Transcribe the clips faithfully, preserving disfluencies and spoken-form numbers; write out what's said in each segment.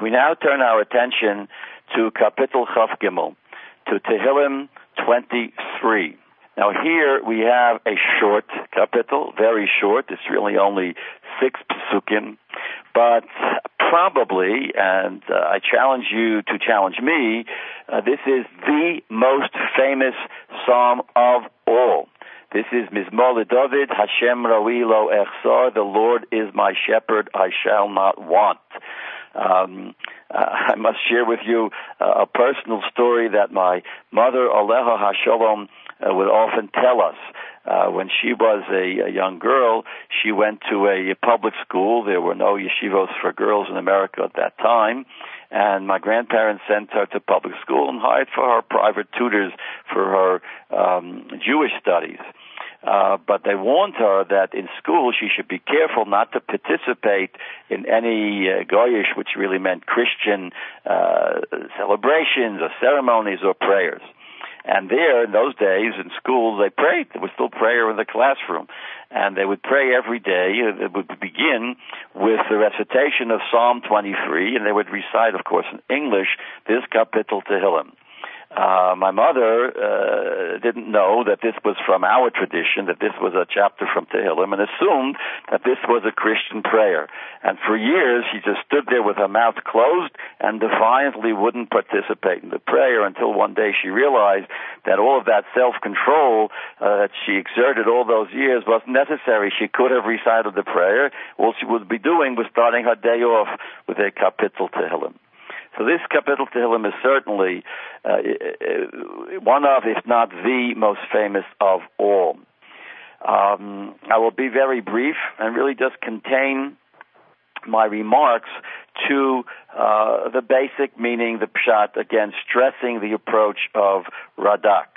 We now turn our attention to Kapitel Chaf Gimel, to Tehillim twenty-three. Now here we have a short kapitel, very short. It's really only six psukim, but probably, and uh, I challenge you to challenge me, uh, this is the most famous psalm of all. This is Mizmor LeDavid, Hashem Roi Lo Echsar, the Lord is my shepherd, I shall not want. Um, uh, I must share with you uh, a personal story that my mother, Aleha HaShalom, uh, would often tell us. Uh, when she was a, a young girl, she went to a public school. There were no yeshivos for girls in America at that time. And my grandparents sent her to public school and hired for her private tutors for her um, Jewish studies. Uh, but they warned her that in school she should be careful not to participate in any uh, goyish, which really meant Christian uh, celebrations or ceremonies or prayers. And there, in those days, in schools, they prayed. There was still prayer in the classroom. And they would pray every day. It would begin with the recitation of Psalm twenty-three, and they would recite, of course, in English, this Kapitel Tehillim. Uh, my mother uh, didn't know that this was from our tradition, that this was a chapter from Tehillim, and assumed that this was a Christian prayer. And for years, she just stood there with her mouth closed and defiantly wouldn't participate in the prayer until one day she realized that all of that self-control uh, that she exerted all those years wasn't necessary. She could have recited the prayer. All she would be doing was starting her day off with a Kapitel Tehillim. So this Kapitel Tehillim is certainly uh, one of, if not the most famous of all. Um, I will be very brief and really just contain my remarks to uh, the basic meaning, the pshat, again, stressing the approach of Radak.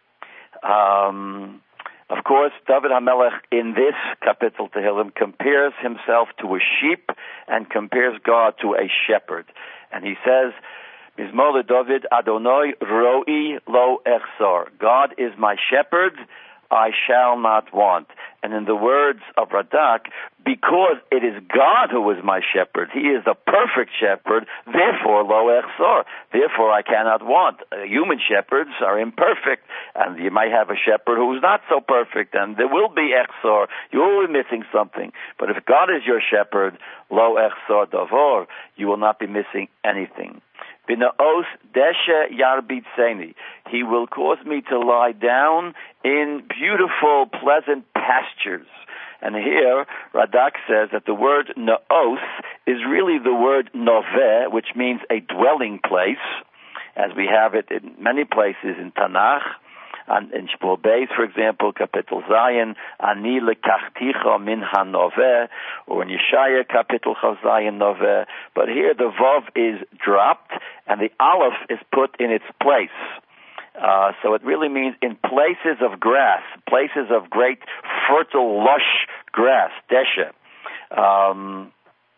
Um, Of course, David HaMelech in this Kapitel Tehillim compares himself to a sheep and compares God to a shepherd. And he says, Mizmor LeDavid, Adonai Roi Lo Echsar. God is my shepherd, I shall not want. And in the words of Radak, because it is God who is my shepherd, he is the perfect shepherd, therefore Lo Echsar, therefore I cannot want. Uh, human shepherds are imperfect, and you might have a shepherd who's not so perfect, and there will be Echsar, you will be missing something. But if God is your shepherd, Lo Echsar Davor, you will not be missing anything. B'na'os deshe yarbitzeni. He will cause me to lie down in beautiful, pleasant pastures. And here, Radak says that the word na'os is really the word noveh, which means a dwelling place, as we have it in many places in Tanakh. And in Shmuel Beis, for example, Kapitel Zayin, Ani lekachticha min hanoveh, or in Yeshaya, Kapitel Chav Zayin Noveh. But here the Vav is dropped, and the Aleph is put in its place. Uh, so it really means in places of grass, places of great, fertile, lush grass, deshe. Um,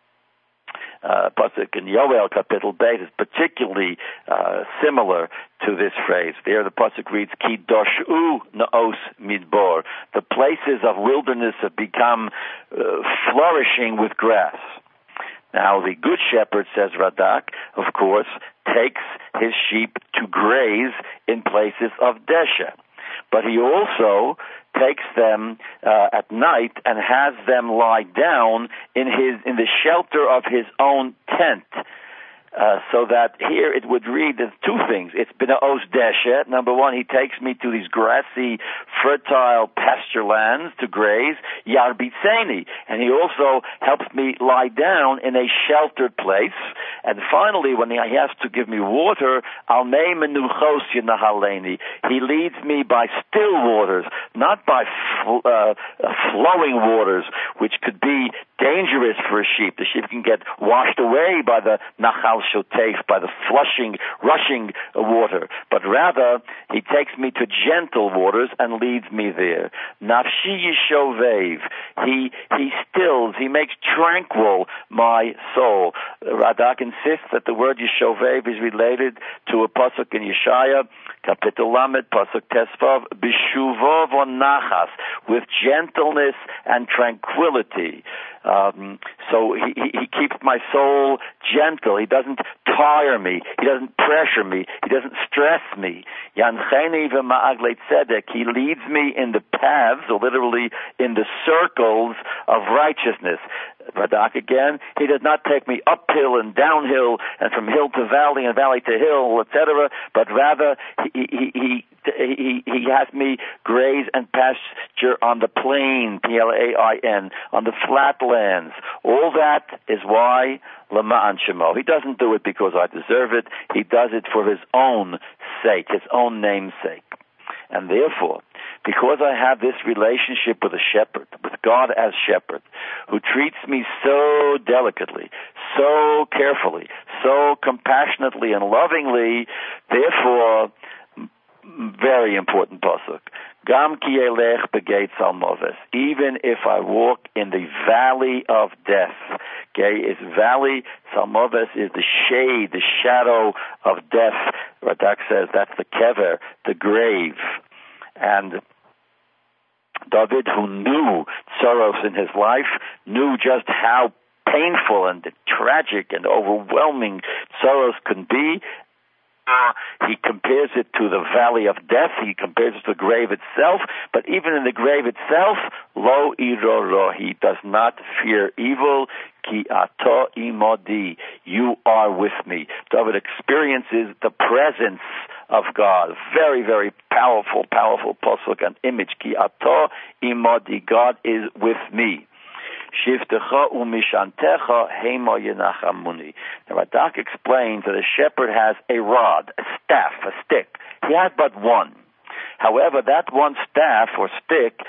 Uh, Pasuk in Yoel Kapitel Beis is particularly uh, similar to this phrase. There the Pasuk reads, Ki doshu naos midbor. The places of wilderness have become uh, flourishing with grass. Now the good shepherd, says Radak, of course, takes his sheep to graze in places of deshe. But he also takes them uh, at night and has them lie down in his in the shelter of his own tent. Uh, so that here it would read as two things. It's b'na'os deshe. Number one, he takes me to these grassy, fertile pasture lands to graze. Yarbitzeni. And he also helps me lie down in a sheltered place. And finally, when he has to give me water, al mei menuchos yinahaleni. He leads me by still waters, not by fl- uh, flowing waters, which could be dangerous for a sheep. The sheep can get washed away by the nachal shotef, by the flushing, rushing water. But rather, he takes me to gentle waters and leads me there. Nafshi yishovev. He, he stills, he makes tranquil my soul. Radak insists that the word yishovev is related to a pasuk in Yeshaya, Kapitel Lamed, pasuk Tesvav, b'shuvov or nachas, with gentleness and tranquility. Um, so he, he, he keeps my soul gentle. He doesn't tire me. He doesn't pressure me. He doesn't stress me. Yancheni v'ma'aglei tzedek. He leads me in the paths, or literally in the circles of righteousness. Radak again, he does not take me uphill and downhill and from hill to valley and valley to hill, et cetera, but rather he, he, he, he, he has me graze and pasture on the plain, P L A I N, on the flatlands. All that is why Lama'an Shemo. He doesn't do it because I deserve it. He does it for his own sake, his own name's sake. And therefore, because I have this relationship with a shepherd, with God as shepherd, who treats me so delicately, so carefully, so compassionately and lovingly, therefore, very important pasuk, Gam ki elech begeit salmoves, even if I walk in the valley of death. Okay, is valley, salmoves is the shade, the shadow of death. Radak says that's the kever, the grave. And David, who knew sorrows in his life, knew just how painful and tragic and overwhelming sorrows can be. Uh, he compares it to the valley of death. He compares it to the grave itself. But even in the grave itself, lo iroro, he does not fear evil. Ki ato imodi, you are with me. David experiences the presence of God. Very, very powerful, powerful pasuk and image. Ki ato imodi, God is with me. Shiftecha umishantecha hema yenachamuni. Now Radak explains that a shepherd has a rod, a staff, a stick. He has but one. However, that one staff or stick,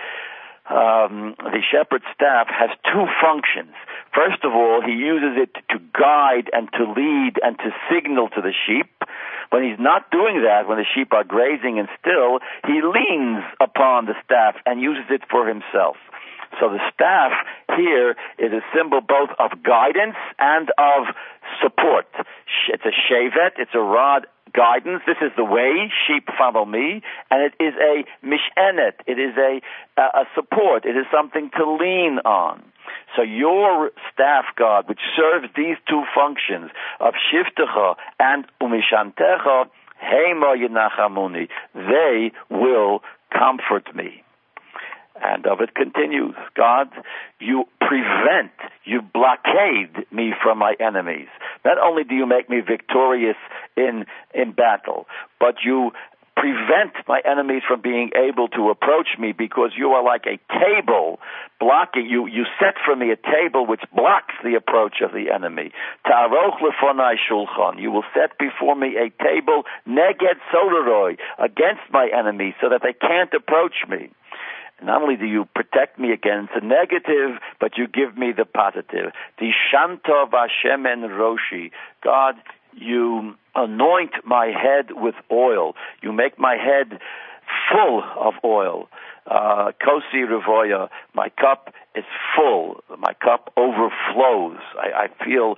um, the shepherd's staff, has two functions. First of all, he uses it to guide and to lead and to signal to the sheep. When he's not doing that, when the sheep are grazing and still, he leans upon the staff and uses it for himself. So the staff here is a symbol both of guidance and of support. It's a shevet, it's a rod guidance. This is the way, sheep follow me. And it is a mishenet, it is a, a support, it is something to lean on. So your staff, God, which serves these two functions of shiftecha and umishantecha, hema yenachamuni, they will comfort me. And David continues, God, you prevent, you blockade me from my enemies. Not only do you make me victorious in in battle, but you prevent my enemies from being able to approach me because you are like a table blocking, you, you set for me a table which blocks the approach of the enemy. Ta'aroch lefonai shulchan, you will set before me a table neged soderoi, against my enemies so that they can't approach me. Not only do you protect me against the negative, but you give me the positive. The Shanta Vashemen Roshi. God, you anoint my head with oil. You make my head full of oil. Uh, Kosi Revoya, my cup is full. My cup overflows. I, I feel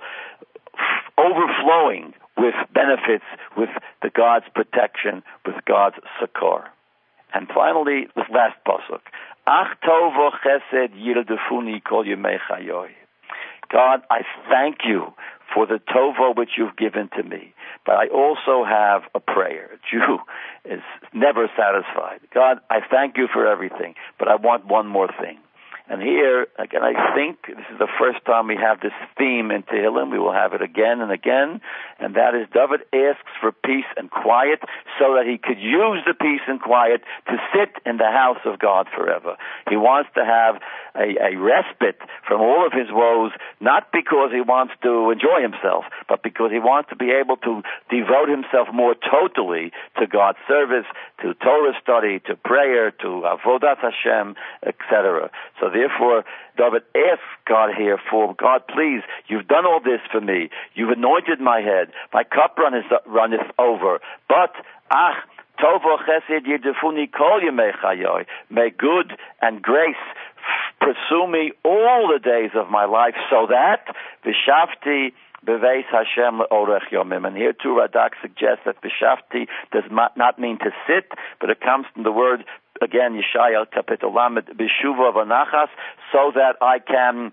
f- overflowing with benefits, with the God's protection, with God's succor. And finally, the last pasuk. Ach tovo chesed yirdefuni kol yemei chayoy. God, I thank you for the tovo which you've given to me. But I also have a prayer. A Jew is never satisfied. God, I thank you for everything, but I want one more thing. And here, again, I think this is the first time we have this theme in Tehillim. We will have it again and again. And that is, David asks for peace and quiet so that he could use the peace and quiet to sit in the house of God forever. He wants to have a, a respite from all of his woes, not because he wants to enjoy himself, but because he wants to be able to devote himself more totally to God's service, to Torah study, to prayer, to Avodat Hashem, et cetera. So Therefore, David asks God here for, God, please, you've done all this for me. You've anointed my head. My cup runneth, runneth over. But, ach, tovo chesed yedefuni kol yemei chayoy. May good and grace pursue me all the days of my life, so that, v'shavti beveis Hashem le'orech yomim. And here too, Radak suggests that v'shavti does not mean to sit, but it comes from the word, again, Yeshaya Kapitel Lamed, B'shuva v'nachas, so that I can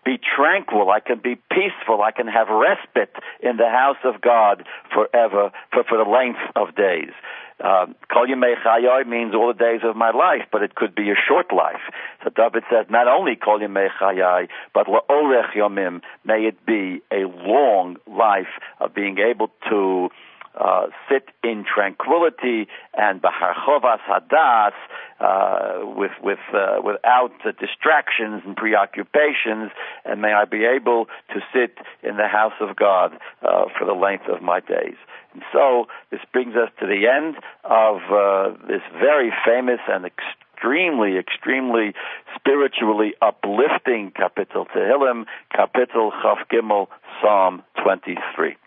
be tranquil. I can be peaceful. I can have respite in the house of God forever, for, for the length of days. Kol Yemei Chayai means all the days of my life, but it could be a short life. So David says, not only Kol Yemei Chayai, but La'orech Yomim, may it be a long life of being able to uh, sit in tranquility and B'harchovas Hadas, uh, with, with, uh, without uh, distractions and preoccupations, and may I be able to sit in the house of God uh, for the length of my days. And so this brings us to the end of uh, this very famous and extremely, extremely spiritually uplifting Kapitel Tehillim, Kapitel Chaf Gimel, Psalm twenty-three.